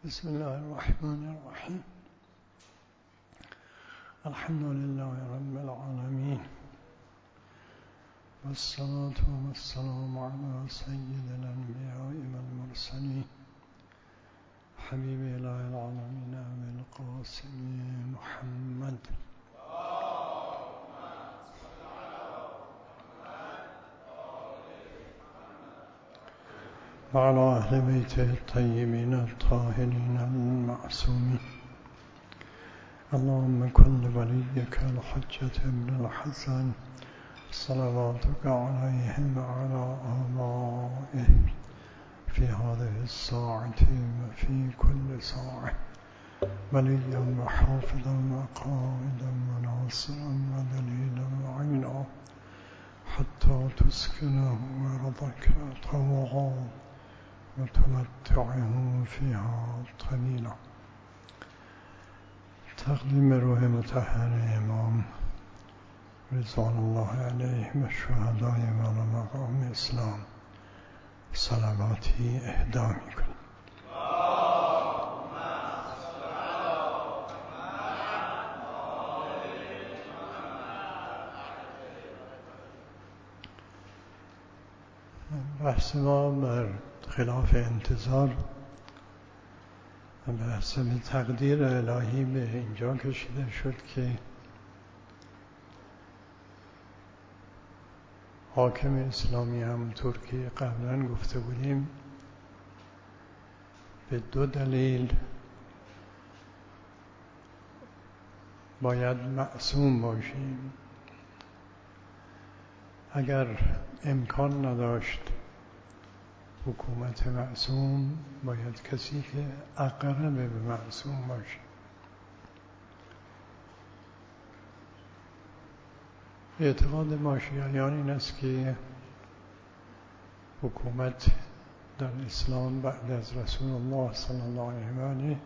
بسم الله الرحمن الرحيم. الحمد لله رب العالمين، والصلاة والسلام على سيد الأنبياء والمرسلين حبيب إله العالمين أبي القاسم محمد وعلى أهل بيته الطيبين الطاهرين المعصومين. اللهم كن لوليك الحجة ابن الحسن صلواتك عليه وعلى آبائه في هذه الساعة وفي كل ساعة وليا وحافظا وقائدا وناصرا ودليلا وعينا حتى تسكنه أرضك طوعا وتمتعه فيها طويلا. تقدیم روح مطهر امام رضوان الله علیه و شهدای و مقام اسلام صلواتی اهدا می‌کنیم. بحث ما بر خلاف انتظار و بحث به تقدیر الهی به اینجا کشیده شد که حاکم اسلامی همونطور که قبلا گفته بودیم به دو دلیل باید معصوم باشیم. اگر امکان نداشت حکومت معصوم، باید کسی که اقرب به معصوم باشه. اعتقاد ما شیعیان این است که حکومت در اسلام بعد از رسول الله صلی الله علیه و آله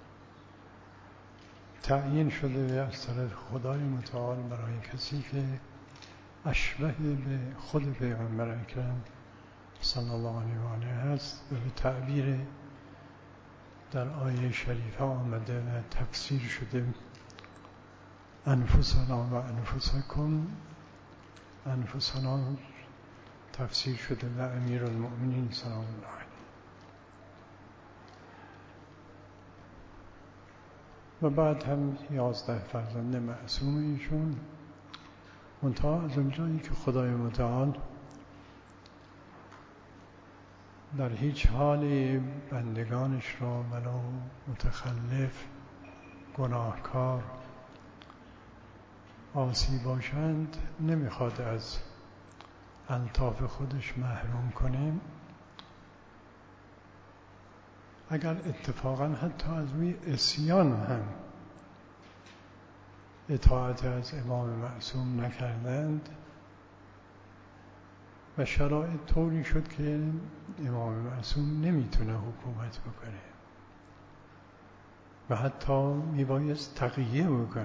تعیین شده از طرف خدای متعال برای کسی که اشبه به خود پیغمبر اکرم صلی الله علیه و آله هست و به تعبیر در آیه شریفه آمده و تفسیر شده انفسنا و انفسکم. انفسنا تفسیر شده و امیرالمؤمنین سلام الله علیه. و بعد هم 11 فرزند معصوم ایشون، منتها از اونجایی که خدای متعال در هیچ حالی بندگانش را ولو متخلف، گناهکار، عاصی باشند نمیخواد از الطاف خودش محروم کنیم. اگر اتفاقا حتی از روی عصیان هم اطاعت از امام معصوم نکردند و شرایط طوری شد که امام معصوم نمیتونه حکومت بکنه و حتی میبایست تقیه بکنه،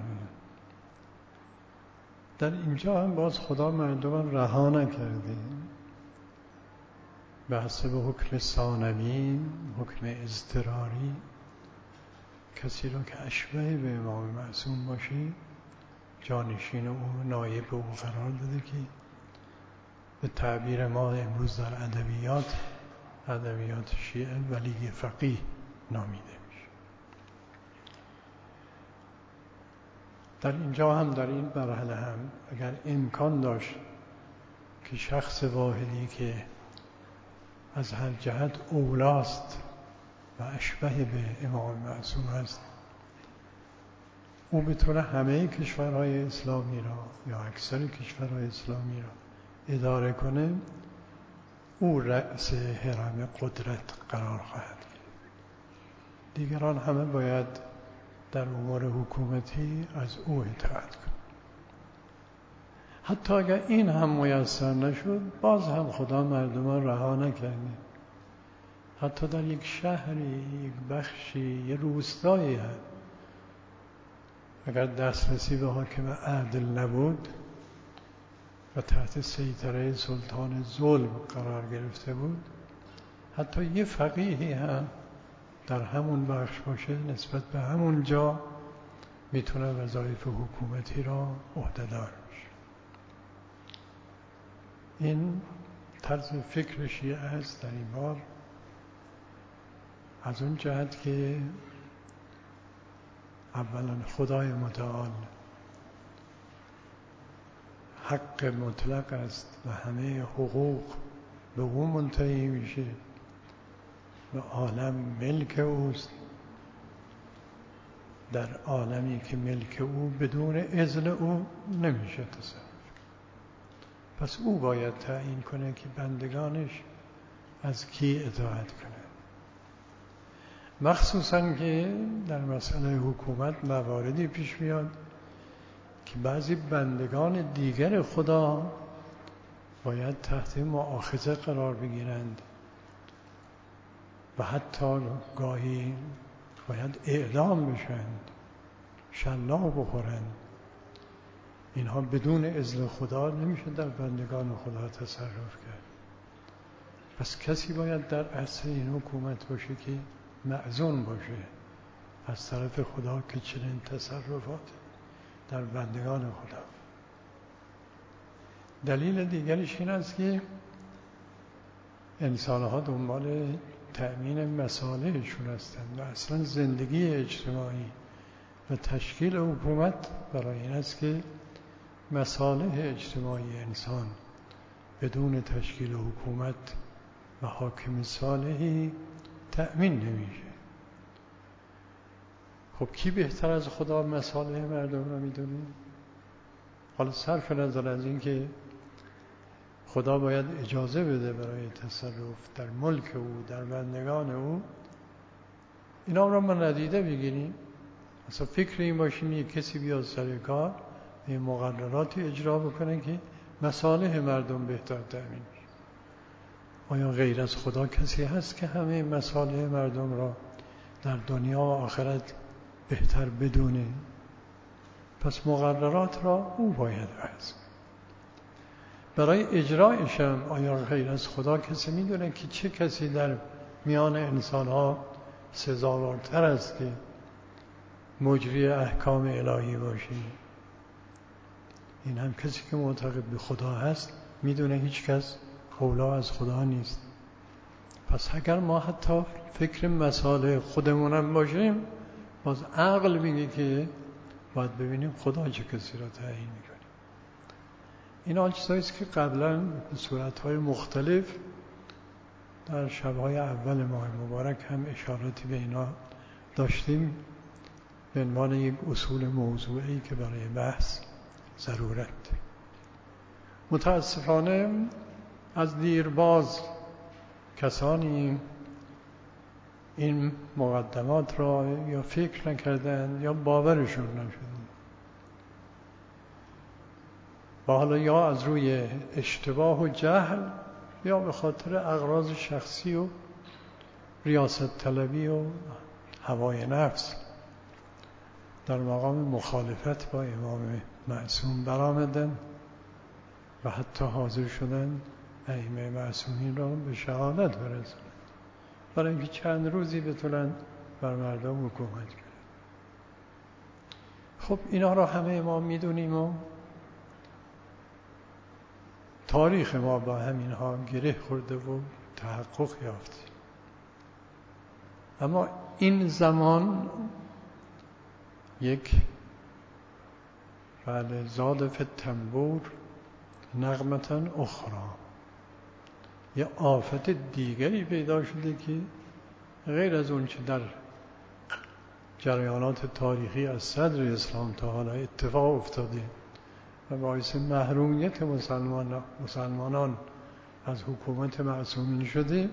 در اینجا هم باز خدا مردم رها نکرده. به حسب حکم ثانوی، حکم اضطراری، کسی را که اشبه به امام معصوم باشه جانشین او، نایب او قرار داده که به تعبیر ما امروز در ادبیات شیعه ولی فقیه نامیده میشه. در اینجا هم در این مرحله هم اگر امکان داشت که شخص واحدی که از هر جهت اولاست و اشبه به امام معصوم است، او بتونه همه کشورهای اسلامی را یا اکثر کشورهای اسلامی را اداره کنه، او رأس هرم قدرت قرار خواهد گرفت. دیگران همه باید در امور حکومتی از او اطاعت کنند. حتی اگر این هم میسر نشد، باز هم خدا مردمان رها نکرده. حتی در یک شهری، یک بخشی، یک روستایی هست، اگر دسترسی به حاکم عدل نبود و تحت سیطره سلطان ظلم قرار گرفته بود، حتی یه فقیهی هم در همون بخش باشه نسبت به همون جا میتونه وظایف حکومتی را عهده‌دار بشه. این طرز فکر شیعه است در این بار، از اون جهت که اولا خدای متعال حق مطلق است و همه حقوق به او منتهی میشه و عالم ملک اوست. در عالمی که ملک او بدون اذن او نمیشه تصرف. پس او باید تعیین کنه که بندگانش از کی اطاعت کنه. مخصوصاً که در مسئله حکومت مواردی پیش میاد که بعضی بندگان دیگر خدا باید تحت مؤاخذه قرار بگیرند و حتی گاهی باید اعدام بشند، شلاق بخورند. اینها بدون اذن خدا نمیشه در بندگان خدا تصرف کرد. پس کسی باید در اصل این حکومت باشه که مأذون باشه از طرف خدا که چنین تصرفات در بندگان خدا. دلیل دیگرش این است که انسانها دنبال تأمین مصالحشون هستند و اصلا زندگی اجتماعی و تشکیل حکومت برای این است که مصالح اجتماعی انسان بدون تشکیل حکومت و حاکم صالحی تأمین نمیشه. خب کی بهتر از خدا مصالح مردم را میدونه؟ حالا صرف نظر از این که خدا باید اجازه بده برای تصرف در ملک او، در بندگان او، اینا را ما ندیده بگیریم. اصلا فکر این باشیم یک کسی بیاد سر کار این مقرراتی اجرا بکنه که مصالح مردم بهتر تأمین میشه. آیا غیر از خدا کسی هست که همه مصالح مردم را در دنیا و آخرت بهتر بدونه؟ پس مقررات را او باید وضع. برای اجرایش هم آیا غیر از خدا کسی میدونه که چه کسی در میان انسان ها سزاوارتر است که مجری احکام الهی باشه؟ این هم کسی که معتقد به خدا هست میدونه هیچ کس اولا از خدا نیست. پس اگر ما حتی فکر مصالح خودمونم باشیم، باز عقل میگه که باید ببینیم خدا چه کسی را تعیین میکنه. این چیزایی است که قبلا به صورتهای مختلف در شبهای اول ماه مبارک هم اشاراتی به اینا داشتیم به عنوان یک اصول موضوعی که برای بحث ضرورت. متاسفانه از دیرباز کسانی این مقدمات را یا فکر نکردند یا باورشون نشد. و حالا یا از روی اشتباه و جهل یا به خاطر اغراض شخصی و ریاست طلبی و هوای نفس در مقام مخالفت با امام معصوم برآمدند و حتی حاضر شدند ائمه معصومین را به شهادت برسانند برای اینکه چند روزی بتونن بر مردم حکومت کنند. خب اینا را همه ما میدونیم و تاریخ ما با همینها گره خورده و تحقق یافته. اما این زمان یک زاد فی التنبور نغمة اخرى، یه آفت دیگری پیدا شده که غیر از اون چه در جریانات تاریخی از صدر اسلام تا حالا اتفاق افتاده و باعث محرومیت مسلمانان از حکومت معصومین شده،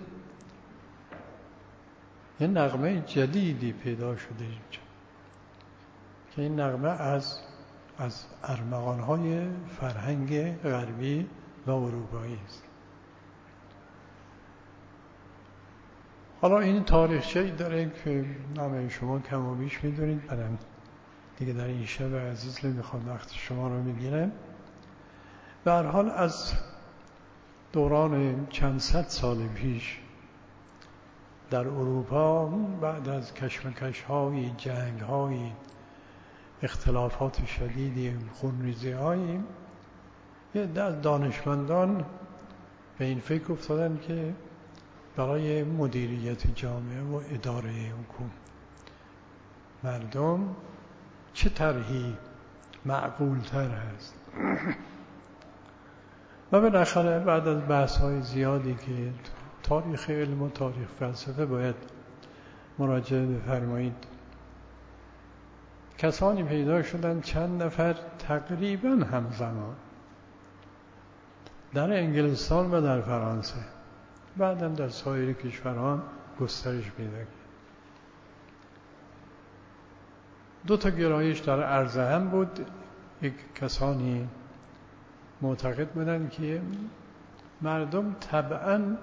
یه نغمه جدیدی پیدا شده اینجا که این نغمه از ارمغان‌های فرهنگ غربی و اروپایی است. حالا این تاریخچه‌ای داره که همه شما کم و بیش می‌دونید، منم دیگه در این شب عزیز نمیخوام وقت شما رو بگیرم. به هر حال از دوران چند صد سال پیش در اروپا بعد از کشمکش‌های، جنگ‌های، اختلافات شدیدی، خونریزی‌هایی، یه عده از دانشمندان به این فکر افتادن که برای مدیریت جامعه و اداره حکومت مردم چه طرحی معقول‌تر هست. و بالاخره بعد از بحث‌های زیادی که تاریخ علم و تاریخ فلسفه باید مراجعه بفرمایید، کسانی پیدا شدن، چند نفر تقریباً همزمان در انگلستان و در فرانسه، بعداً در سایر کشورها گسترش پیدا کرد. دو تا گرایش در عرض هم بود. یک کسانی معتقد بودند که مردم طبعاً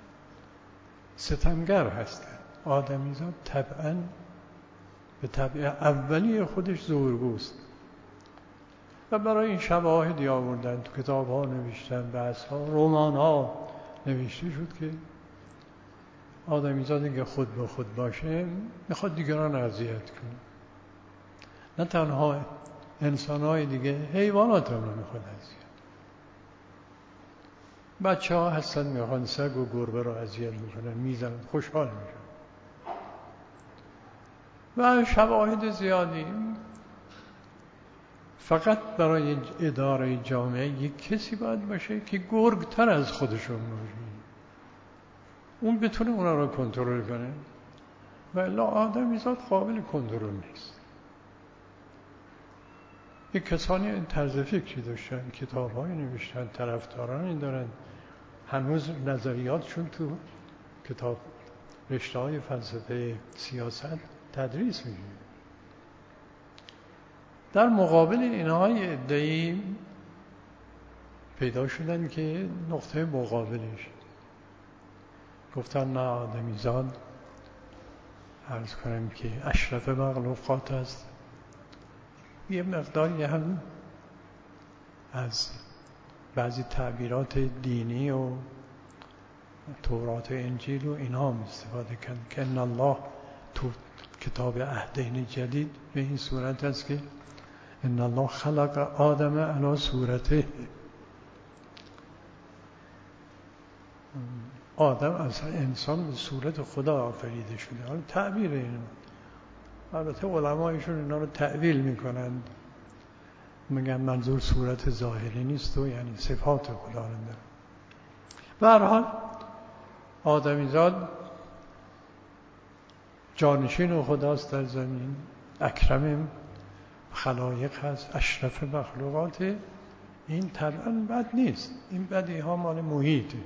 ستمگر هستند، آدمیزاد طبعاً به طبع اولی خودش زورگوست و برای این شواهدی آوردن، تو کتاب ها نوشتن، بحث ها، رمان ها نوشته شد که آدمیزاد اگه خود به خود باشه میخواد دیگران اذیت کنه. نه تنها انسان های دیگه، حیوانات هم نمیخواد اذیت. بچه ها هستن میخوان سگ و گربه رو اذیت میکنن، میزنن، خوشحال میشن. و شواهد زیادی. فقط برای اداره جامعه یک کسی باید باشه که گرگتر از خودشون باشه، اون بتونه اونا رو کنترل کنه، و الا آدمیزاد قابل کنترل نیست. یک کسانی این طرز فکری داشتن، کتاب‌های نوشتن، طرفدارانی دارن، هنوز نظریاتشون تو کتاب رشته‌های فلسفه سیاست تدریس میشه. در مقابل اینها یه عده‌ای پیدا شدن که نقطه مقابلش گفتن نه، آدمیزاد عرض کنم که اشرف مخلوقات است. یه مقداری هم از بعضی تعبیرات دینی و تورات و انجیل و اینها هم استفاده کردن که ان الله تو کتاب عهدین جدید به این صورت است که ان الله خلق آدم علی صورته، آدم از انسان به صورت خدا آفریده شده. حالا تعبیر اینو، البته علمایشون اینا رو تعویل میکنن، میگن منظور صورت ظاهری نیست و یعنی صفات خدا رو داره. به هر حال آدمیزاد جانشین خداست در زمین، اکرم خلایق هست، اشرف مخلوقات. این طبعا بد نیست، این بدی ها مال محیطه.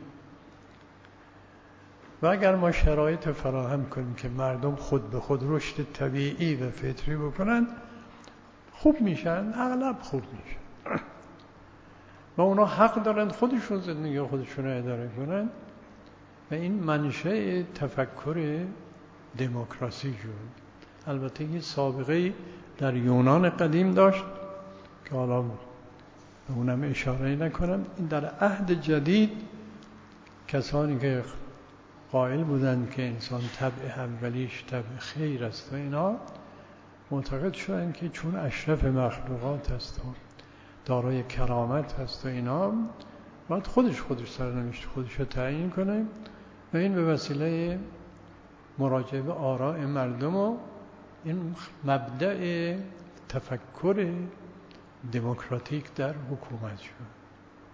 و اگر ما شرایط فراهم کنیم که مردم خود به خود رشد طبیعی و فطری بکنن، خوب میشن، اغلب خوب میشن و اونا حق دارن خودشون زندگی خودشون رو اداره کنن. و این منشأ تفکر دموکراسی شد. البته این سابقه در یونان قدیم داشت که حالا به اونم اشاره نکنم. این در عهد جدید کسانی که قائل بودند که انسان طبع اولیش طبع خیر است و اینا، معتقد شدند که چون اشرف مخلوقات است و دارای کرامت هست و اینا، باید خودش سرنوشت خودش رو تعیین کنه و این به وسیله مراجعه به آراء مردم و این مبدأ تفکر دموکراتیک در حکومت شد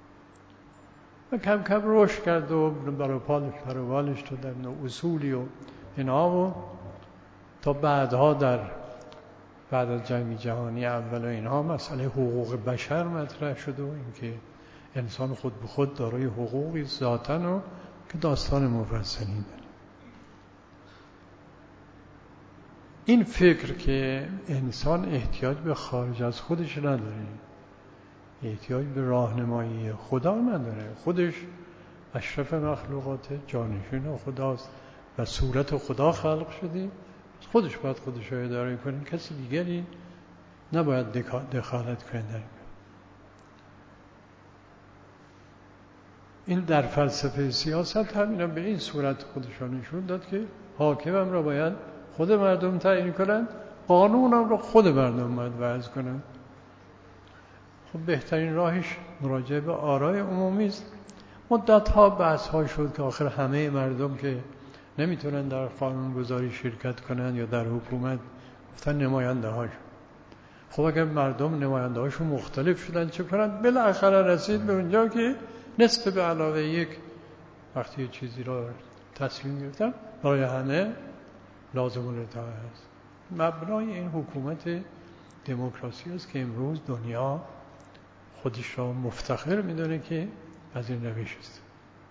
و کم کم رشد کرد و برای پروالش دادن و اصولی و اینا، و تا بعدها بعد از جنگ جهانی اول و اینها مسئله حقوق بشر مطرح شد و اینکه انسان خود به خود دارای حقوقی ذاتاً و که داستان مفصلی داره. این فکر که انسان احتیاج به خارج از خودش نداره، احتیاج به راهنمایی خدا نداره، خودش اشرف مخلوقات، جانشین خداست و صورت خدا خلق شده، خودش باید خودش رو اداره کنه، کسی دیگری نباید دخالت کنه. این در فلسفه سیاست هم اینا به این صورت خودشان نشون داد که حاکمم را باید خود مردم تعیین کنند، قانونم را خود مردم باید وضع کنند. خب بهترین راهش مراجعه به آرای عمومی است. مدت‌ها بحث‌ها شد که آخر همه مردم که نمیتونن در قانونگذاری شرکت کنن یا در حکومت، گفتن نماینده هاش. خب اگر مردم نماینده هاشون مختلف شدن چه کنن؟ بالاخره رسید به اونجا که نصف به علاوه یک وقتی چیزی را تصمیم گرفتن برای همه لازم الاتباع است. مبنای این حکومت دموکراسی است که امروز دنیا خودش را مفتخر میدونه که از این روش است.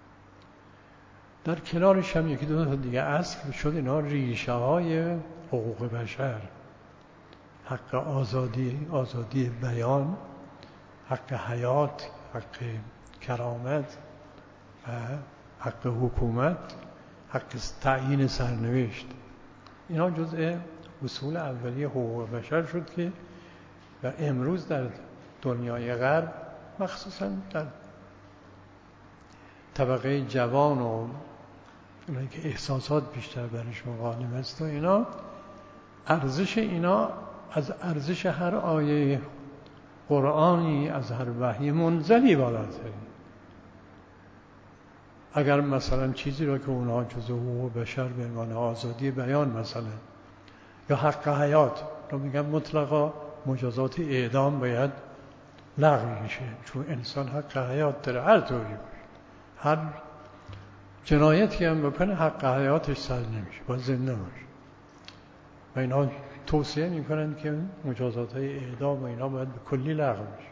در کنارش هم یکی دو تا دیگه اصل شد، اینا ریشه های حقوق بشر، حق آزادی بیان، حق حیات، حق کرامت و حق حکومت، حق تعیین سرنوشت. اینا جزء اصول اولیه حقوق بشر شد که و امروز در دنیای غرب مخصوصا در طبقه جوان و اونایی که احساسات بیشتر برشون غالب است و اینا، ارزش اینا از ارزش هر آیه قرآنی، از هر وحی منزلی بالاتره. اگر مثلا چیزی را که اونها جزء حقوق بشر به عنوان آزادی بیان مثلا یا حق حیات رو میگن مطلقا مجازات اعدام باید لغو میشه، چون انسان حق حیات داره هر طوری باشه، هر جنایتی هم بکنه حق حیاتش سر نمیشه، باید زنده باشه. و اینا توصیه میکنن که مجازات های اعدام و اینا باید به کلی لغو میشه.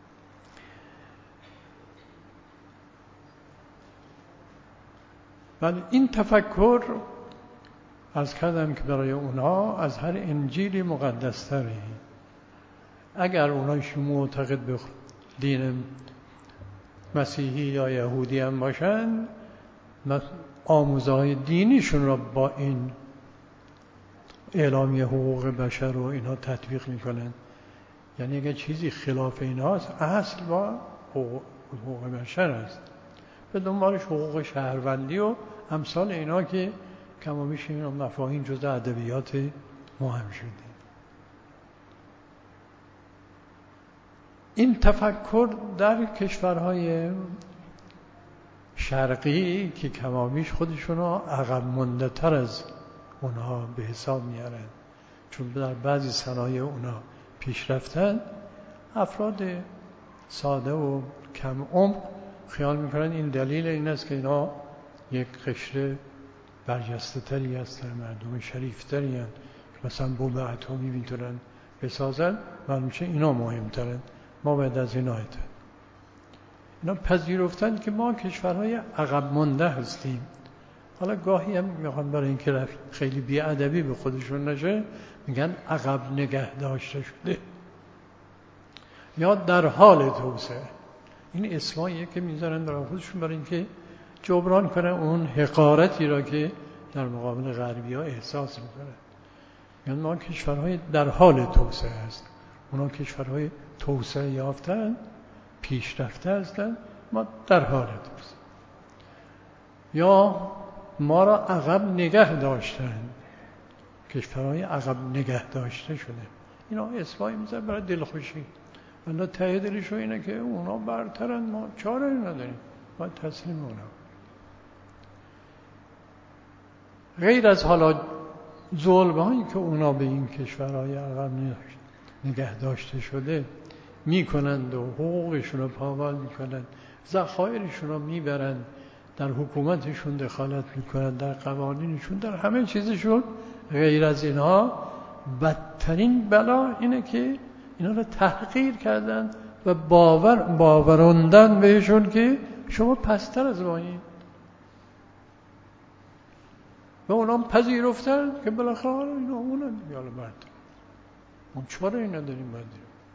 ولی این تفکر از کردم که برای اونا از هر انجیلی مقدس تره. اگر اونایشون معتقد به دین مسیحی یا یهودی هم باشن، آموزهای دینیشون را با این اعلامیه حقوق بشر رو اینا تطبیق میکنن. یعنی اگر چیزی خلاف ایناست، اصل با حقوق بشر است، به دنبالش حقوق شهروندی و امثال اینا که کمابیش اینا مفاهیم جزء ادبیات مهم شده. این تفکر در کشورهای شرقی که کمابیش خودشون عقب مونده تر از اونها به حساب میارن، چون در بعضی صنایع اونا پیش رفتن، افراد ساده و کم عمق خیال میکنن این دلیل این است که اینا یک قشر برجسته تری هستن، مردم شریف تری هستن که مثلا بمب اتمی میتونن بسازن، معلوم شه اینا مهمترن، ما باید از اینا اطاعت. اینا پذیرفتن که ما کشورهای عقب مونده هستیم. حالا گاهی هم میخوان برای اینکه خیلی بی‌ادبی به خودشون نشه میگن عقب نگه داشته شده یا در حال توسعه. این اسماییه که میذارن برای خودشون برای اینکه جبران کنن اون حقارتی را که در مقابل غربی‌ها احساس میکنن. یعنی ما کشورهای در حال توسعه هست، اونا کشورهای توسعه یافتن، پیشرفته هستن، ما در حال توسعه. یا ما را عقب نگه داشتن، کشورهای عقب نگه داشته شده. اینا اسمایی میذارن برای دلخوشی، ولی ته دلش اینه که اونا برترن، ما چاره نداریم، باید تسلیم اونا. غیر از حالا ظلم‌هایی که اونا به این کشورهای عقب نگه داشته شده میکنند و حقوقشون رو پامال میکنند، ذخایرشون رو میبرند، در حکومتشون دخالت میکنند، در قوانینشون، در همه چیزشون. غیر از اینها بدترین بلا اینه که اینا رو تحقیر کردن و باوراندن بهشون که شما پستر از مایید و اونا پذیرفتن که بالاخره اینا اونن یالا برد اون چاره اینا داریم باید.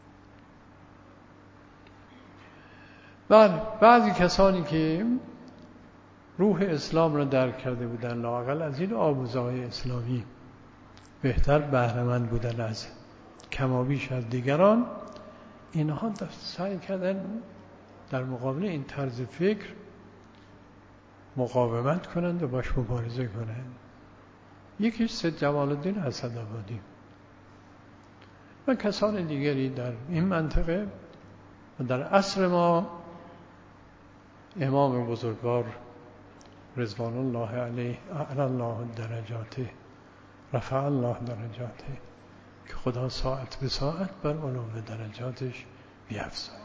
بله، بعضی کسانی که روح اسلام را درک کرده بودن، لااقل از این آموزه‌های اسلامی بهتر بهره‌مند بودن از کمابیش از دیگران، اینها سعی کردن در مقابل این طرز فکر مقاومت کنند و باش مبارزه کنند. یکیش سید جمال الدین اسدآبادی و کسان دیگری در این منطقه و در عصر ما امام بزرگوار رضوان الله علیه اعلی الله درجاته رفع الله درجاته که خدا ساعت به ساعت بر علو درجاتش بیفزاید.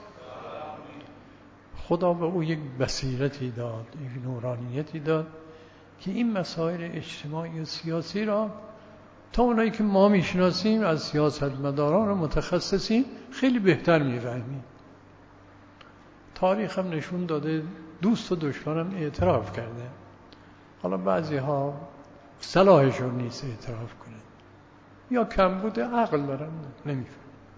خدا به او یک بصیرتی داد، یک نورانیتی داد که این مسائل اجتماعی و سیاسی را تا اونایی که ما میشناسیم از سیاستمداران و متخصصین خیلی بهتر میفهمیم. تاریخ هم نشون داده، دوست و دشمنم اعتراف کرده. حالا بعضی ها صلاحشون نیست اعتراف کنند یا کمبود عقل دارن نمیفهم،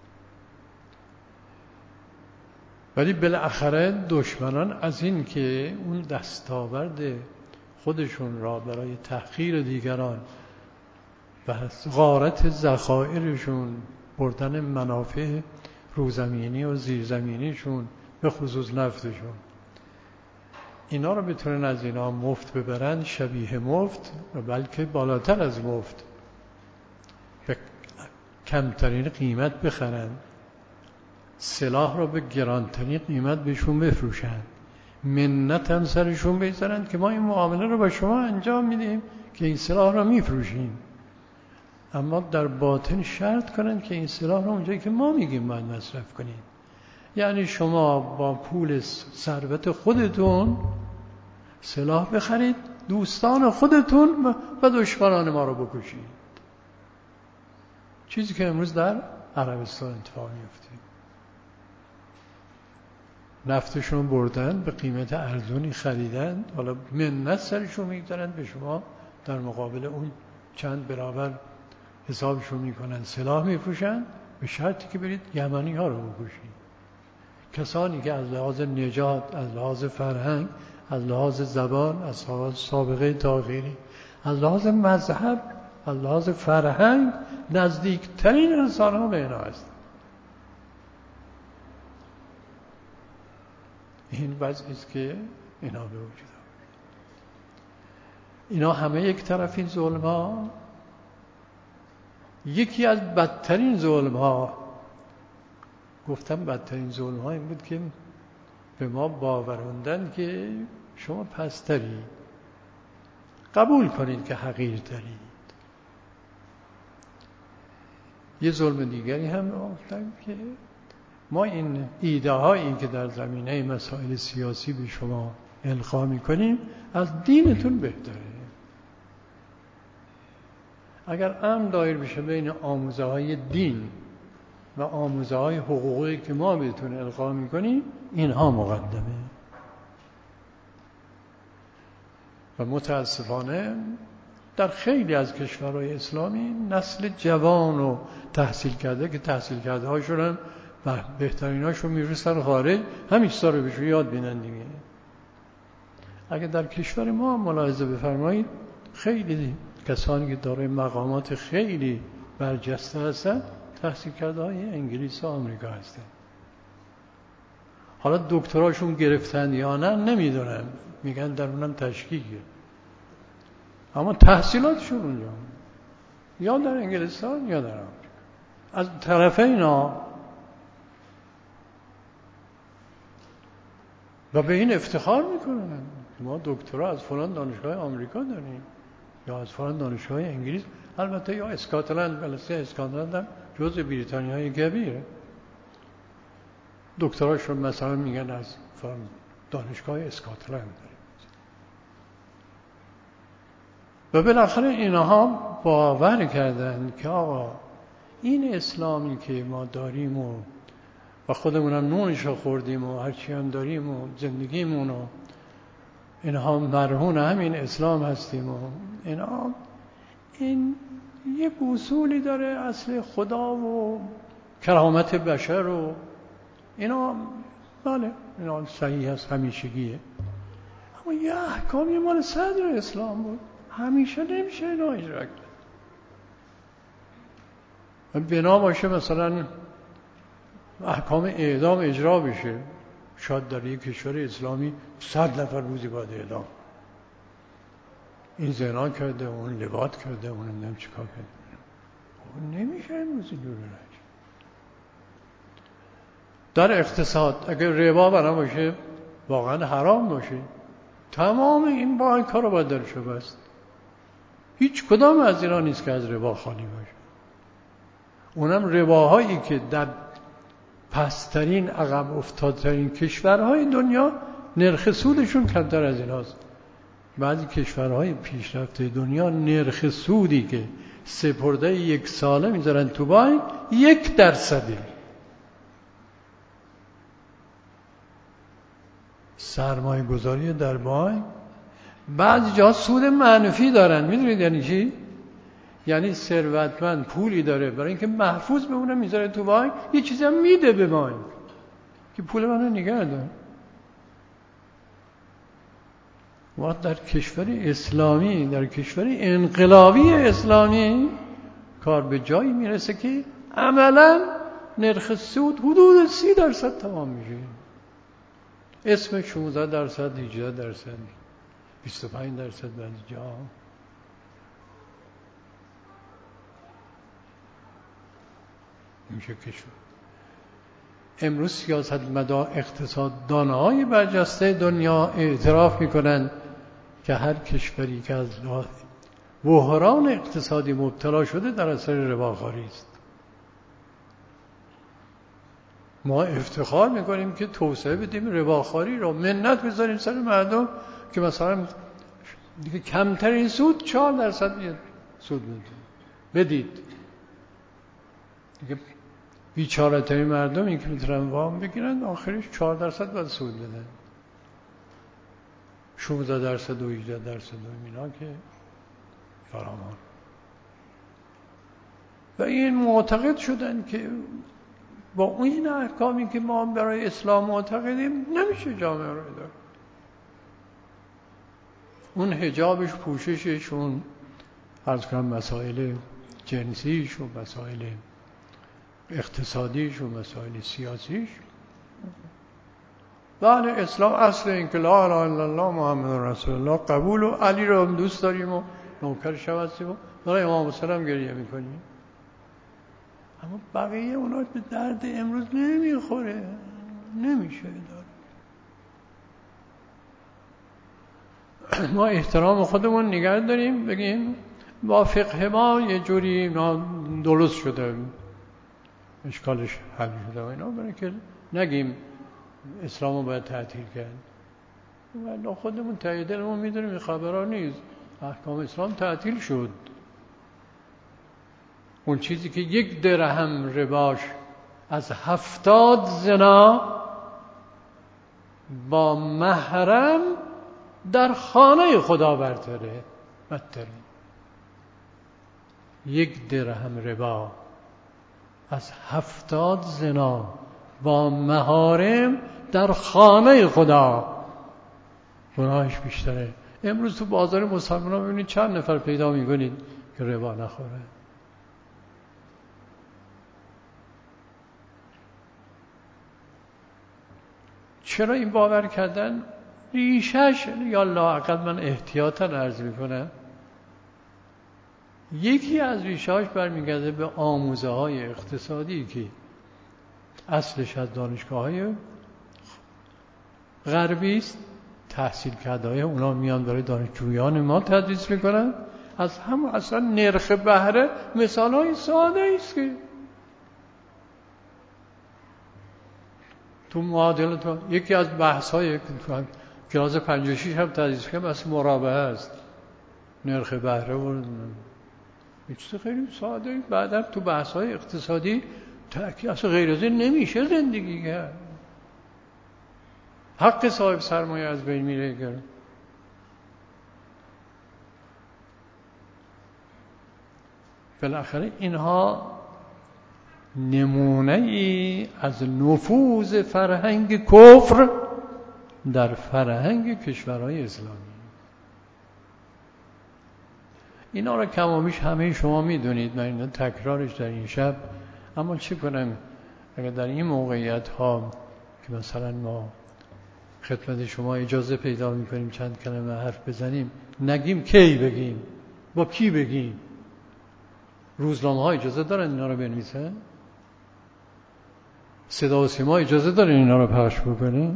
ولی بالاخره دشمنان از این که اون دستاورد خودشون را برای تحقیر دیگران و غارت ذخایرشون، بردن منافع روزمینی و زیرزمینیشون به خصوص نفتشون، اینا رو بتونن از اینا مفت ببرن، شبیه مفت و بلکه بالاتر از مفت به کمترین قیمت بخرن، سلاح رو به گرانترین قیمت بهشون بفروشن، منت هم سرشون بگذارن که ما این معامله رو با شما انجام میدیم که این سلاح رو میفروشیم، اما در باطن شرط کنن که این سلاح رو اونجایی که ما میگیم باید مصرف کنید. یعنی شما با پول ثروت خودتون سلاح بخرید، دوستان خودتون و دشمنان ما رو بکشید. چیزی که امروز در عربستان اتفاق میفته. نفتشون بردن، به قیمت ارزونی خریدن، حالا منت سرشون میگذارن به شما، در مقابل اون چند برابر حسابشون میکنن، سلاح میفروشن به شرطی که برید یمنی ها رو بکشید. کسانی که از لحاظ نژاد، از لحاظ فرهنگ، از لحاظ زبان، از لحاظ سابقه تاریخی، از لحاظ مذهب، از لحاظ فرهنگ نزدیکترین انسان ها به اینا هستند. این وضعی است که اینا به وجود آمده. اینا همه یک طرف این ظلم ها. یکی از بدترین ظلم ها، گفتم بدترین ظلم ها این بود که به ما باوروندن که شما پستری، قبول کنید که حقیرترید. یه ظلم دیگری هم گفتم که ما این ایده هایی که در زمینه مسائل سیاسی به شما القا میکنیم از دینتون بهتره. اگر امن دایر بشه بین آموزه های دین و آموزه های حقوقی که ما بهتون القا میکنیم، اینها مقدمه. و متاسفانه در خیلی از کشورهای اسلامی نسل جوان و تحصیل کرده که تحصیل کرده هاشون هم و بهترین هاشون میرسن خارج، همین چیزا رو بهشون یاد بینن دیگه. اگر در کشور ما ملاحظه بفرمایید، خیلی کسانی که دارای مقامات خیلی برجسته هستن تحصیل کرده های انگلیس و آمریکا هستن. حالا دکتراشون گرفتن یا نه نمیدونن، میگن در اونم تشکیکه، اما تحصیلاتشون اونجا یا در انگلستان یا در آمریکا. از طرف اینا و به این افتخار میکنن ما دکترا از فلان دانشگاه آمریکا داریم یا از فلان دانشگاه انگلیس. البته یا اسکاتلند، بلسه اسکاتلند هم جزء بریتانیای کبیره. دکتراشون مثلا میگن از فلان دانشگاه اسکاتلند داریم. و بالاخره اینها باور کردن که آقا این اسلامی که ما داریم و خودمونم نونشو خوردیم و هرچی هم داریم و زندگیمون و اینها مرهون همین اسلام هستیم و این یک اصولی داره، اصل خدا و کرامت بشر و اینا، بله اینا صحیح هست، همیشگیه، اما یه احکامی مال صدر اسلام بود، همیشه نمیشه اینا اجرا کرد. بنا باشه مثلا احکام اعدام اجرا بشه، شاید در یک کشور اسلامی 100 نفر روزی باید اعدام، این زنا کرده، اون لواط کرده، اون نمیدونم چیکار کرده. اون نمیشه امروز اینجوری رنج. در اقتصاد اگر ربا بنا باشه واقعا حرام باشه، تمام این بانک ها رو باید درش بست. هیچ کدام از اینا نیست که از ربا خالی باشه. اونم رباهایی که در پسترین عقب افتادترین کشورهای دنیا نرخ سودشون کمتر از ایناست. بعضی کشورهای پیشرفته دنیا نرخ سودی که سپرده 1 ساله میذارن تو بانک 1%. سرمایه گذاری در بانک بعضی جا سود منفی دارن. میدونید یعنی چی؟ یعنی ثروتمند پولی داره برای اینکه محفوظ بمونه میذاره تو بانک، یه چیزی هم میده به بانک که پول منو نگه داره. وقت در کشور اسلامی، در کشور انقلابی اسلامی کار به جایی میرسه که عملا نرخ سود حدود 30% تمام میشه. اسم 16%، 18%، 25% بعضی جا. میشه کشور. امروز سیاستمدار اقتصاددان‌های برجسته دنیا اعتراف میکنند که هر کشوری که از بحران اقتصادی مبتلا شده در اثر رباخواری است. ما افتخار میکنیم که توسعه بدیم رباخواری رو، منت بذاریم سر مردم که مثلا دیگه کمترین سود 4% سود بدید. دیگه بیچاره ترین مردم این که میتونن وام بگیرن آخرش 4% باید سود بدن. 16% و 18% اینا که فرامان. و این معتقد شدن که با این احکامی که ما برای اسلام معتقدیم نمیشه جامعه رو اداره. اون حجابش، پوششش، اون عرض کنم مسائل جنسیش و مسائل اقتصادیش و مسائل سیاسیش. بله اسلام اصل این که لا اله الا الله محمد رسول الله قبول و علی رو هم دوست داریم و نوکرش هم هستیم و برای امام حسین هم گریه میکنیم. اما بقیه اونا به درد امروز نمیخوره، نمیشه داره. ما احترام خودمون نگه داریم، بگیم با فقه ما یه جوری درست شده، اشکالش حل شده و اینا، برای که نگیم اسلام رو باید تعطیل کرد. ولی خودمون ته دلمون میدونیم این خبرها نیست. احکام اسلام تعطیل شد. اون چیزی که 1 درهم رباش از 70 زنا با محرم در خانه خدا برتره. 1 درهم ربا از 70 زنا با محارم در خانه خدا گناهش بیشتره. امروز تو بازار مسلمان ها ببینید چند نفر پیدا میکنید که ربا نخوره. چرا این باور کردن؟ ریشش یا لااقل من احتیاطاً عرض میکنم، یکی از ریشه‌هاش برمیگرده به آموزه های اقتصادی که اصلش از دانشگاه‌های غربی است. تحصیل کرده‌های اونا میان برای دانشجویان ما تدریس میکنن. از هم اصلا نرخ بهره مثال‌های ساده است که تو معادلات یکی از بحث‌های کلاس 56 هم تدریس کردم اصلا مرابحه است. نرخ بهره و یه چیز خیلی ساده. بعدم تو بحث‌های اقتصادی تأکید اصلا غیر از این نمیشه زندگی کرد. حق صاحب سرمایه از بین میره کرد. بالاخره اینها نمونه ای از نفوذ فرهنگ کفر در فرهنگ کشورهای اسلامی. اینا را کمامیش همه شما میدونید، من اینا تکرارش در این شب. اما چه کنم اگر در این موقعیت ها که مثلا ما خدمت شما اجازه پیدا میکنیم چند کلمه حرف بزنیم، نگیم کی بگیم، با کی بگیم؟ روزنامه ها اجازه دارن اینا رو بنویسن؟ صدا و سیما اجازه دارن اینا رو پخش بکنن؟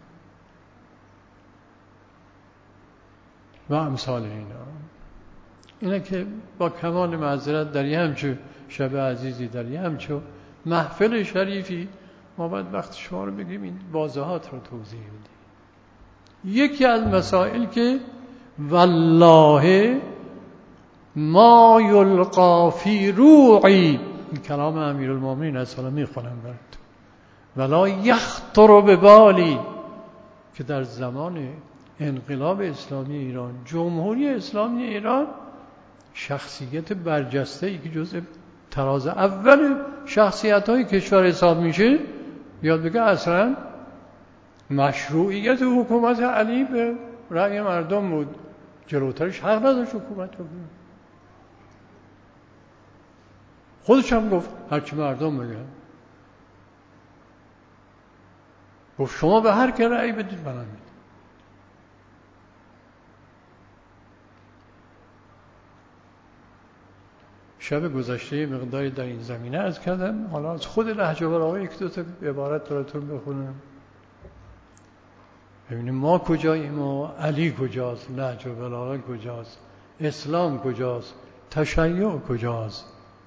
و امثال اینا که با کمال معذرت در یه همچون شب عزیزی، در یه همچون محفل شریفی، ما باید وقت شما رو بگیم این واضحات رو توضیح بدیم. یکی از مسائل که والله ما یلقا فی روعی، این کلام امیرالمومنین اصلا میخونم برات، ولا یخطر ببالی، که در زمان انقلاب اسلامی ایران، جمهوری اسلامی ایران، شخصیت برجسته‌ای که جزء تراز اول شخصیت‌های کشور حساب میشه، بیاد بگه اصلا مشروعیت حکومت علی به رأی مردم بود، جلوترش حق نداشت حکومت رو. خودش هم گفت هرچی مردم بگن، گفت شما به هر که رأی بدید منم میدم. شب گذشته مقداری در این زمینه عرض کردم، حالا از خود نهج البلاغه یک دو تا عبارت براتون بخونم ببینیم ما کجاییم و علی کجاست، نهج البلاغه کجاست، اسلام کجاست، تشیع کجاست.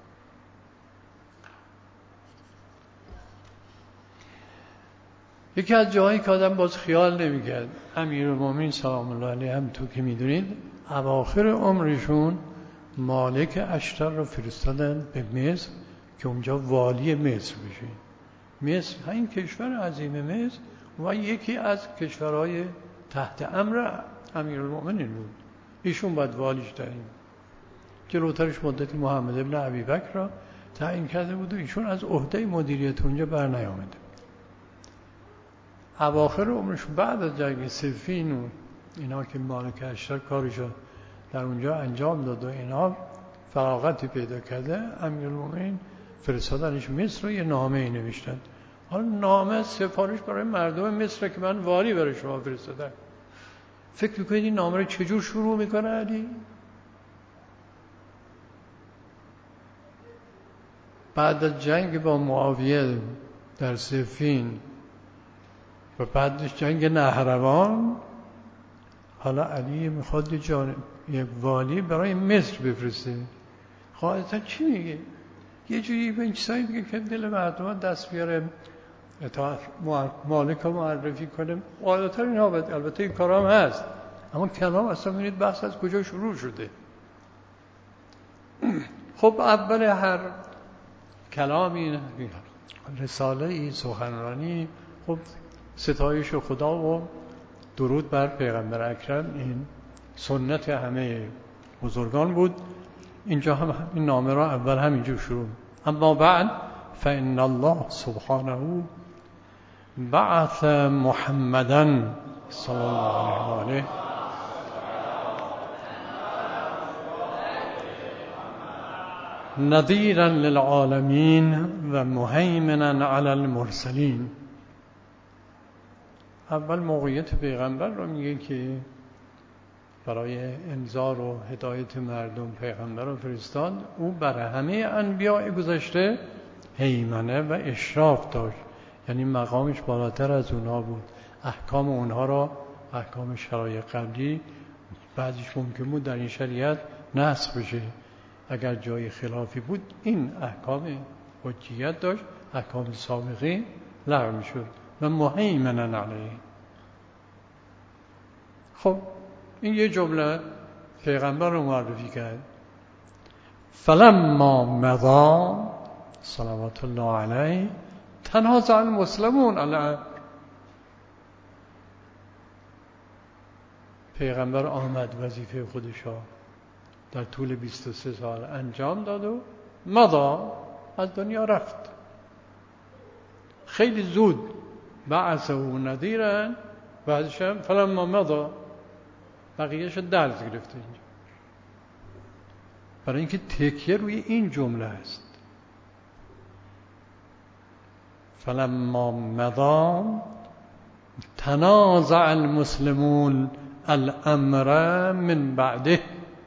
یکی از جاهایی که آدم باز خیال نمی‌کرد، امیرالمومنین سلام الله علیه هم تو که میدونید اواخر عمرشون مالک اشتر رو فرستادن به مصر که اونجا والی مصر بشه. مصر این کشور عظیم مصر و یکی از کشورهای تحت امر امیرالمومنین بود، ایشون باید والیش تعیین. جلوترش مدتی محمد ابن ابیبکر را تعیین کرده بود و ایشون از عهده مدیریت اونجا بر نیامده. اواخر عمرشون بعد از جنگ صفین و اینا که مالک اشتر کارشو در اونجا انجام داد و اینا فراغتی پیدا کرده، امیرالمومنین فرستادنش مصر رو یه نامه نوشتن. حالا نامه سفارش برای مردم مصر که من والی برای شما فرستادم. فکر میکنید این نامه رو چجور شروع میکنه علی؟ بعد از جنگ با معاویه در صفین و بعدش جنگ نهروان، حالا علی میخواد یه والی برای مصر بفرسته. خواهدتا چی میگه؟ یه جوری به این چیزایی میگه که دل مردم دست بیاره، اطاعت مالک رو معرفی کنه. قاعدتا اینا البته این کارام هست، اما کلام اصلا میبینید بحث از کجا شروع شده. خب اول هر کلامی، رساله ای، سخنرانی، خب ستایش خدا و درود بر پیغمبر اکرم، این سنت همه بزرگان بود. اینجا هم این نامه را اول همینجور شروع: اما بعد فإن الله سبحانه بعث محمدا صلی الله علیه نذیرا للعالمین و مهیمنا علی المرسلین. اول موقعیت پیغمبر رو میگه که برای انذار و هدایت مردم پیغمبر رو فرستاد. او بر همه انبیاء گذشته هیمنه و اشراف داشت، یعنی مقامش بالاتر از اونها بود. احکام اونها را، احکام شرایع قبلی، بعضیش ممکن بود در این شریعت نسخ بشه، اگر جای خلافی بود این احکام حجیت داشت، احکام سابقه لغو میشد. و مهیمنا علیه. خب این یه جمله پیغمبر رو معرفی کرد. فلما مضى صلوات الله علیه تنازع المسلمون علی. پیغمبر آمد، وظیفه خودش را در طول 23 سال انجام داد و مضى، از دنیا رفت خیلی زود. بعثه نذیرا، بعدش هم فلما مضى، بقیه‌اش درس گرفته اینجا، برای اینکه تکیه روی این جمله است. فلما مضى تنازع المسلمون الامر من بعده.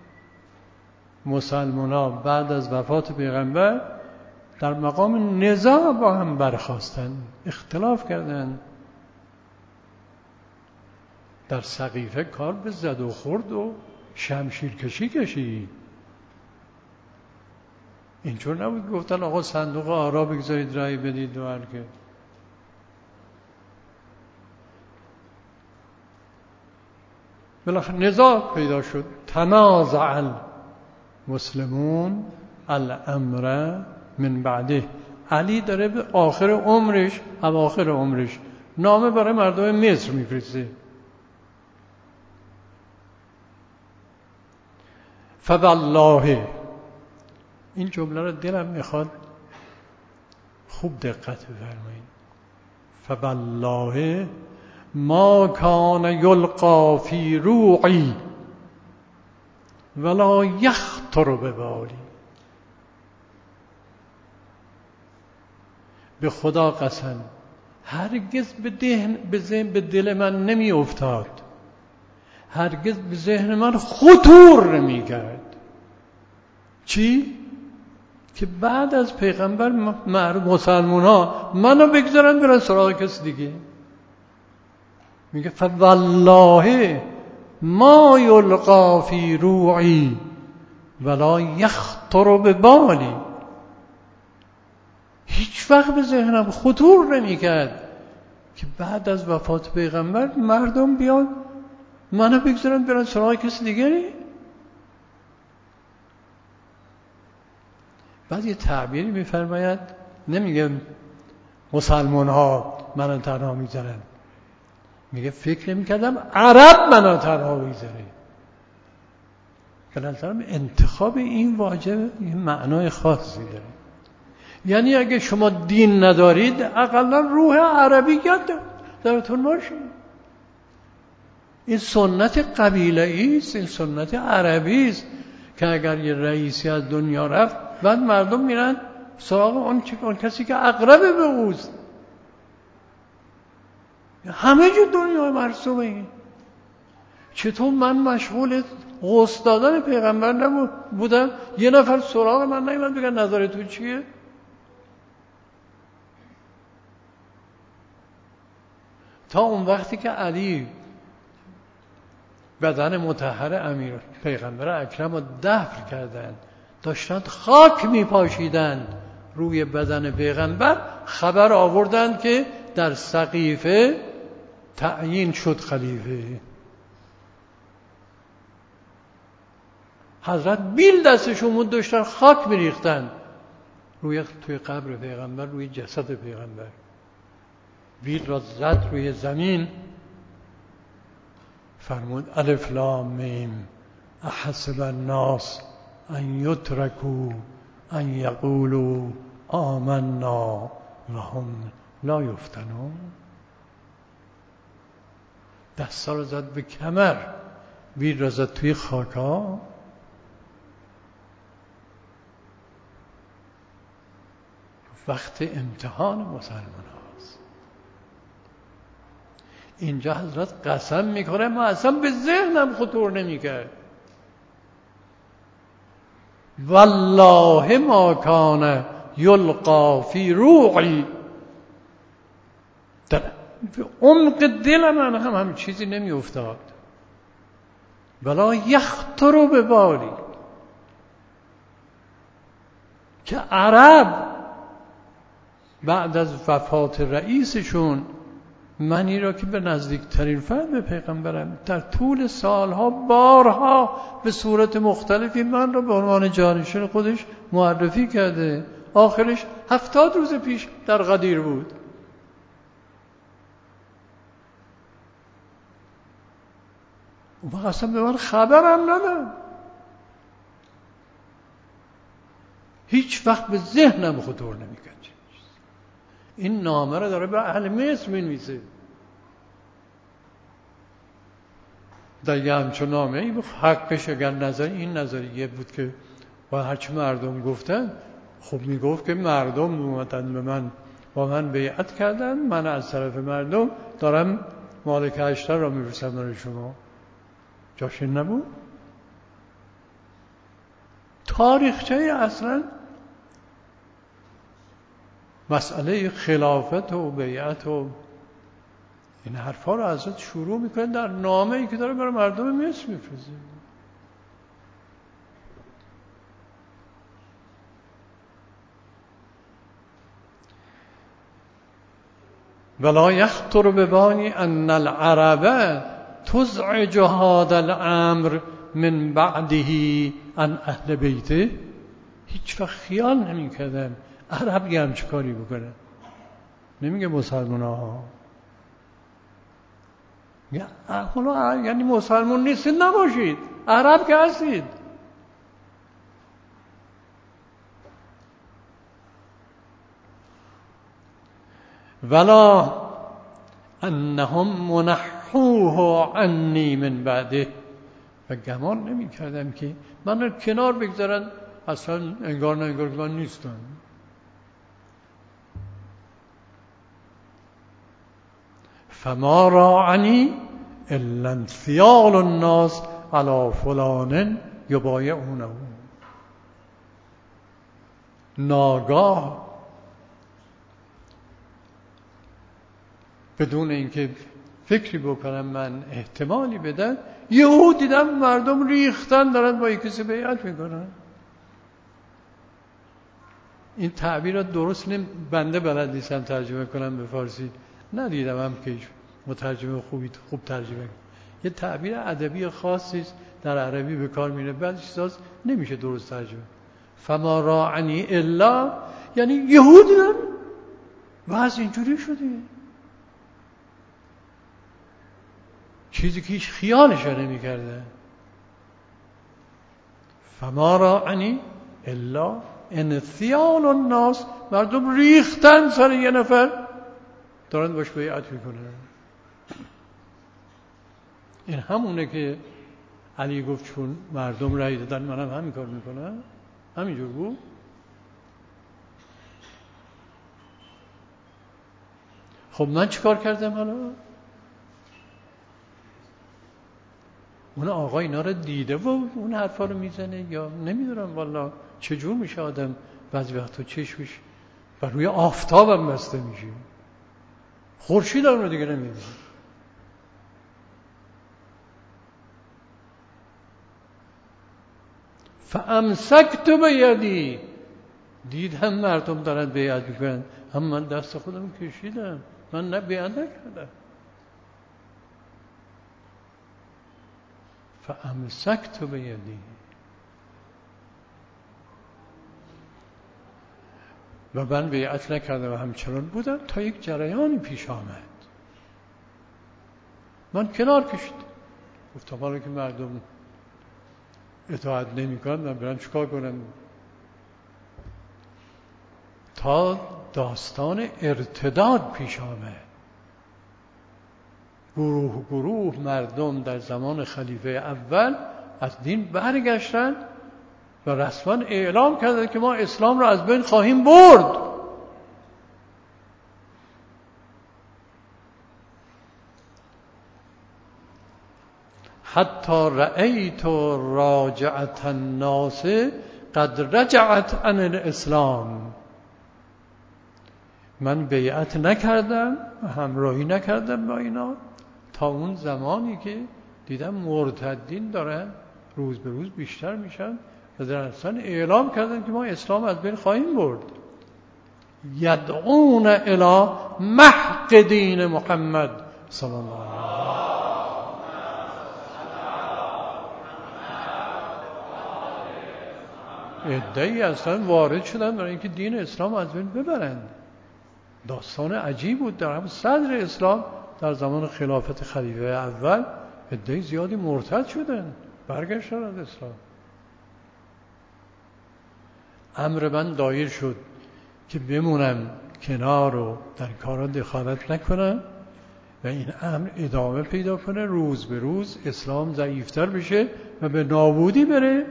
مسلمان ها بعد از وفات پیغمبر در مقام نزاع با هم برخاستند، اختلاف کردند. در سقیفه کار به زد و خورد و شمشیر کشی کشید. اینجور نبود گفتن آقا صندوق آرا بگذارید رای بدید و هر که. بالاخره نزاع پیدا شد. تنازع المسلمون الامر من بعده. علی داره به آخر عمرش، اواخر عمرش، نامه برای مردم مصر میفرسته. فوالله، این جمله رو دلم میخواد خوب دقت بفرمایید. فوالله ما کان یلقا فی روعی ولا یخطر ببالی. به خدا قسم هرگز به دل من نمی افتاد، هرگز به ذهن من خطور نمی کرد. چی؟ که بعد از پیغمبر مسلمان ها منو بگذارن برن سراغ کسی دیگه. میگه فوالله ما یلقا فی روعی ولا یخطر ببالی. هیچ وقت به ذهنم خطور نمی کرد که بعد از وفات پیغمبر مردم بیان منو بگذارن برن سراغ کسی دیگری. بعد یه تعبیری میفرماید، نمیگه مسلمان ها منو تنها میذارن، میگه فکر نمیکردم عرب منو تنها میذاره. به نظرم انتخاب این واژه یه معنای خاصی داره. یعنی اگه شما دین ندارید اقلا روح عربیت درتون باشه. این سنت قبیله‌ای است، این سنت عربی است که اگر یه رئیسی از دنیا رفت بعد مردم میرن سراغ اون کسی که اقرب به اوست. همه جو دنیا مرسومه این. چطور من مشغول غسل دادن پیغمبر نبودم یه نفر سراغ من نیومد بگن نظر تو چیه؟ تا اون وقتی که علی بدن مطهر امیر پیغمبر اکرم رو دفن کردند، داشتند خاک میپاشیدند روی بدن پیغمبر، خبر آوردند که در سقیفه تعیین شد خلیفه. حضرت بیل دستشون بود، داشتن خاک میریختند توی قبر پیغمبر، روی جسد پیغمبر. بیل را زد روی زمین، فرمود الف لام میم احسب الناس ان یترکوا ان یقولوا آمنا و هم لا یفتنون. دستا را زد به کمر، بیل را زد توی خاکا. وقت امتحان مسلمان هاست. اینجا حضرت قسم میکنه ما اصلا به ذهنم خطور نمیکرد. والله ما کان یلقا فی روعی، در عمق دل من هم چیزی نمی افتاد. ولا یخطر ببالی، که عرب بعد از وفات رئیسشون، منی را که به نزدیکترین فرد پیغمبرم در طول سالها بارها به صورت مختلفی من را به عنوان جانشین خودش معرفی کرده، آخرش 70 روز پیش در غدیر بود. اون اصلا به من خبرم نداد، هیچ وقت به ذهنم خطور نمیکرد. این نامه را داره به اهل مصر می‌نویسه. در یه همچون نامه ای حقش اگر این نظریه بود که با هرچی مردم گفتن، خب میگفت که مردم اومدن به من، با من بیعت کردن، من از طرف مردم دارم مالک اشتر را میفرستم برای شما. جاش نبود. تاریخچه اصلا مسئله خلافت و بیعت و این حرفا رو ازت شروع میکنه در نامه‌ای که داره برای مردم مصر میفرسته. ولا یخطر ببانی ان العرب تزعج هذا الامر من بعده عن اهل بیته. هیچ وقت خیال نمی‌کردم عرب یه همچه کاری بکنه. نمیگه مسلمان ها، یعنی مسلمان نیستید نباشید، عرب که هستید. ولا انهم منحوه عنی من بعده. و گمان نمی کردم که من کنار بگذارن، اصلا انگار نه انگار که من نیستم. فما راعنی الا انثیال الناس علی فلان یبایعونه. ناگاه بدون اینکه فکری بکنم من احتمالی بدن، یهو دیدم مردم ریختن دارن با یک کسی بیعت میکنن. این تعبیر را درست بنده بلد نیستم ترجمه کنم به فارسی، ندیدم هم که مترجم خوب ترجمه کنم. یه تعبیر ادبی خاصی در عربی به کار میره، بعضی چیزا نمیشه درست ترجمه. فما راعنی الا یعنی یهو دیدم وضع اینجوری شده، چیزی که هیچ خیالش نمی کرده. فما راعنی الا انثیال الناس، مردم ریختن سر یه نفر دارن باش بیعت میکنن. این همونه که علی گفت چون مردم رأی دادن منم همین کار میکنم. همینجور بود. خب من چیکار کردم حالا؟ اون آقا اینا رو دیده و اون حرفا رو میزنه یا نمیدونم والا چجور میشه آدم بعضی وقتا چشمش و روی آفتاب هم بسته میشه، خورشید هم رو دیگه نمیبینه. فامسکت بیدی، دیدم مردم دارن بیعت میکنن، هم من دست خودم کشیدم، من نه بیعت نکردم. فامسکت بیدی. و من بیعت نکردم و همچنان بودم تا یک جریانی پیش آمد. من کنار کشیدم، گفتم حالا که مردم اطاعت نمی کنن من برم چیکار کنم. تا داستان ارتداد پیش آمد. گروه مردم در زمان خلیفه اول از دین برگشتن و رسما اعلام کردن که ما اسلام را از بین خواهیم برد. حتی رأیت راجعت الناس قد رجعت عن الاسلام. من بیعت نکردم، همراهی نکردم با اینا تا اون زمانی که دیدم مرتدین دارن روز به روز بیشتر میشن و در اصلا اعلام کردن که ما اسلام از بین خواهیم برد. یدعون الی محق دین محمد صلی الله علیه و عده‌ای اصلا وارد شدن برای اینکه دین اسلام از بین ببرند. داستان عجیب بود. در همون صدر اسلام در زمان خلافت خلیفه اول عده‌ای زیادی مرتد شدن، برگشتن از اسلام. امر من دایر شد که بمونم کنار و در کارا دخالت نکنم و این امر ادامه پیدا کنه، روز به روز اسلام ضعیفتر بشه و به نابودی بره،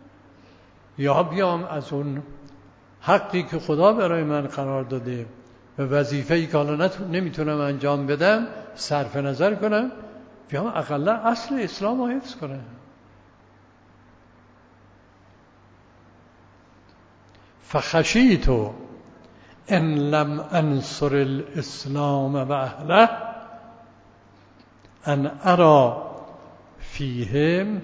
یا بیام از اون حقی که خدا برای من قرار داده و وظیفه‌ای که حالا نمیتونم انجام بدم صرف نظر کنم، بیام اقلا اصل اسلام رو حفظ کنم. فخشیت ان لم انصر الاسلام و اهله ان ارى فیهم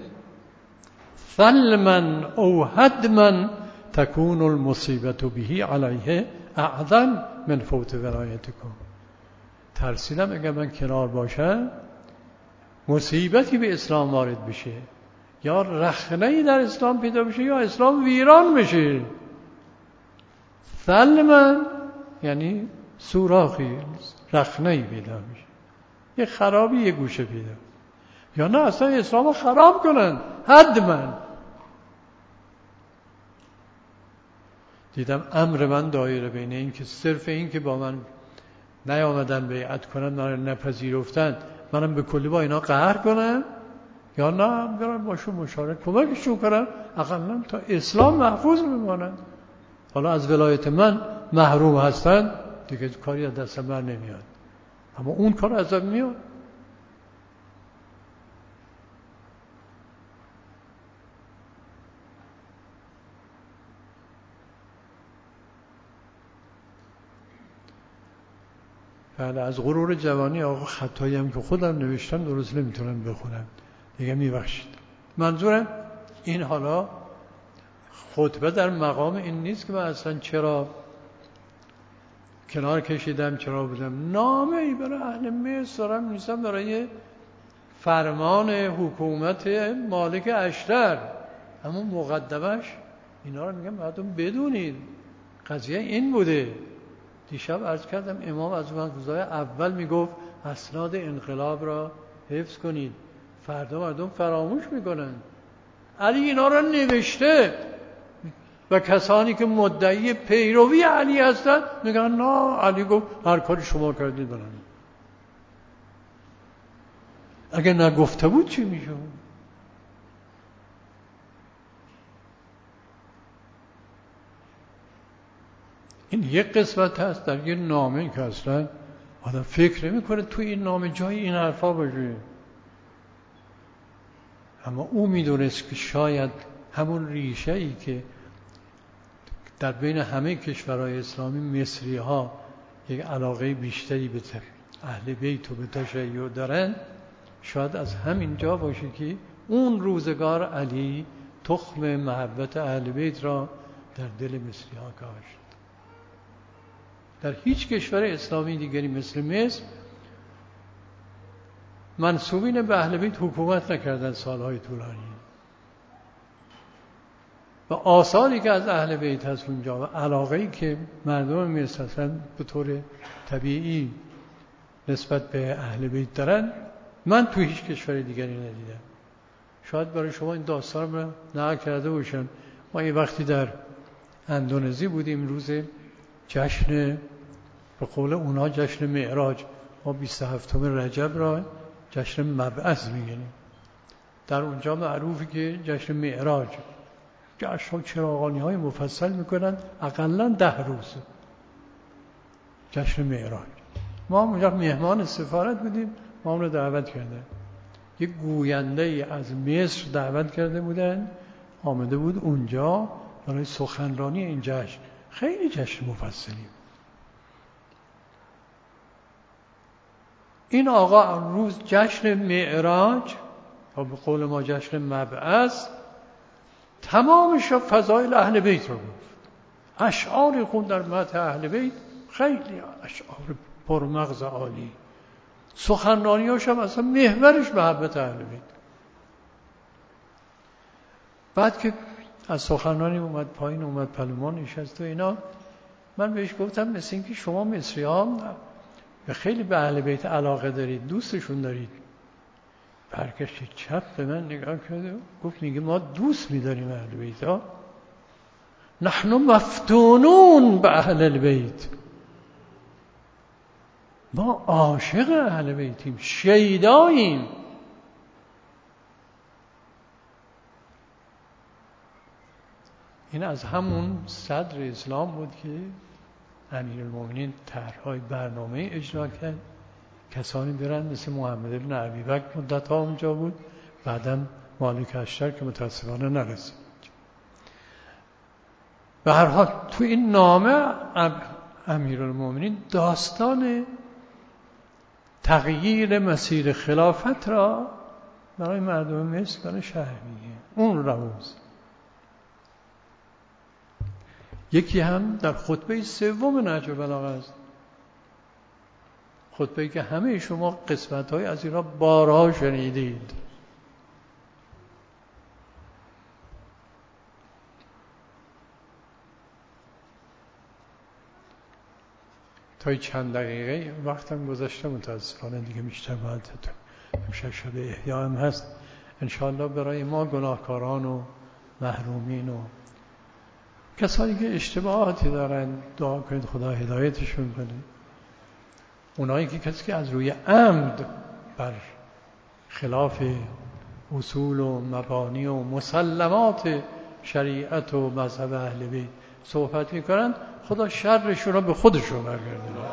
ظلما او هدما تكون المصیبة به علیه اعظم من فوت ولایتکم. ترسیدم اگر من کنار باشم مصیبتی به اسلام وارد بشه، یا رخنه‌ای در اسلام پیدا بشه، یا اسلام ویران بشه. ظلما یعنی سوراخی، رخنه‌ای پیدا میشه، یه خرابی یه گوشه پیدا، یا نه اصلا اسلام رو خراب کنن. حتما دیدم امر من دایره بین این که صرف این که با من نیامدن بیعت کنن، من نپذیرفتن، منم به کلی با اینا قهر کنم، یا نه برم باشون مشارکت کمکشون کنم اقلا تا اسلام محفوظ بمانن. حالا از ولایت من محروم هستن دیگه کاری از دست من نمیاد، اما اون کار ازم میاد. بله، از غرور جوانی آقا خطایی هم که خودم نوشتم درست نمیتونم بخونم دیگه، میبخشید. منظورم این حالا خطبه در مقام این نیست که من اصلا چرا کنار کشیدم، چرا بودم. نامه ای برای اهل مصر دارم نیستم، برای فرمان حکومت مالک اشتر، اما مقدمش اینا رو میگم باید بدونید قضیه این بوده. دیشب عرض کردم امام از اون روزهای اول میگفت اسناد انقلاب را حفظ کنید، فردا مردم فراموش میکنن. علی اینا را نوشته و کسانی که مدعی پیروی علی هستن میگن نه علی گفت هر کاری شما کردید برن. اگه نگفته بود چی میشه؟ این یک قسمت هست در یه نامه که اصلا آدم فکر نمی کنه توی این نامه جای این حرفا باشه، اما او میدونست که شاید همون ریشه ای که در بین همه کشورهای اسلامی مصری ها یک علاقه بیشتری به اهل بیت و به تشیع دارن، شاید از همین جا باشه که اون روزگار علی تخم محبت اهل بیت را در دل مصری ها کاشت. در هیچ کشور اسلامی دیگری مثل مصر منسوبین به اهل بیت حکومت نکردن سالهای طولانی، و آثاری که از اهل بیت هست اونجا و علاقه‌ای که مردم مصر هستن به طور طبیعی نسبت به اهل بیت دارن، من تو هیچ کشور دیگری ندیدم. شاید برای شما این داستان رو نقل کرده باشن. ما یه وقتی در اندونزی بودیم، روز جشن، به قول اونا جشن معراج، ما 27 رجب را جشن مبعث میگنیم. در اونجا معروفه که جشن معراج، جشن چراغانی های مفصل میکنن، اقلا 10 روز جشن معراج. ما اونجا مهمان سفارت بودیم، ما اون رو دعوت کردن. یک گوینده از مصر دعوت کرده بودن، آمده بود اونجا برای سخنرانی این جشن. خیلی جشن مفصلی. این آقا روز جشن معراج و به قول ما جشن مبعث تمامش فضایل اهل بیت رو گفت، اشعار خوند در مدح اهل بیت، خیلی اشعار پرمغز عالی. سخنرانیاش هم اصلا محورش محبت اهل بیت. بعد که از سخنرانی اومد پایین، اومد پلومان نشست و اینا، من بهش گفتم مثل این که شما مصری ها خیلی به اهل بیت علاقه دارید، دوستشون دارید. برگشت چپ به من نگاه کرده گفت میگه ما دوست می‌داریم اهل بیت ها، نحن مفتونون به اهل البیت، ما عاشق اهل بیتیم، شیداییم. این از همون صدر اسلام بود که امیرالمومنین طرح‌های برنامه اجرا کرد، کسانی برن مثل محمد بن ابیبکر مدت‌ها اونجا بود، بعداً مالک اشتر که متاسفانه نرسید. به هر حال تو این نامه امیرالمومنین داستان تغییر مسیر خلافت را برای مردم مصر داره شرح میگه. اون رموز یکی هم در خطبه سوم نهج البلاغه است، خطبه‌ای که همه شما قسمت‌های از این را بارها شنیدید. تا چند دقیقه وقتم گذشته متاسفانه دیگه بیشتر باید امشب شب احیا هم هست. انشاءالله برای ما گناهکاران و محرومین و کسانی که اشتباهاتی دارن دعا کنید خدا هدایتشون کنه. اونایی که کسی که از روی عمد بر خلاف اصول و مبانی و مسلمات شریعت و مذهب اهل بیت صحبت میکنن، خدا شرشون را به خودشون برگردونه.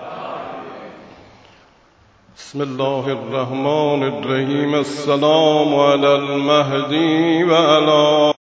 بسم الله الرحمن الرحیم. السلام علی المهدی و علی